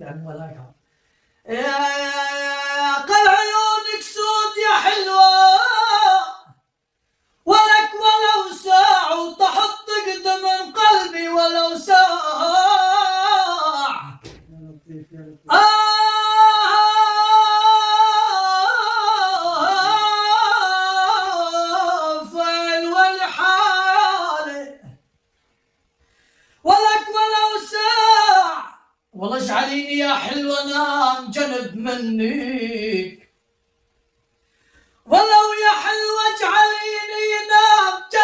عن ولاك. قل عيونك سود يا حلوة ولك ولو ساعة وتحط قدم قلبي ولو ساعة. فين والحالي ولك ولو ساعة والله اجعليني يا حلوة نام جنب منك ولو يا حلوة اجعليني نام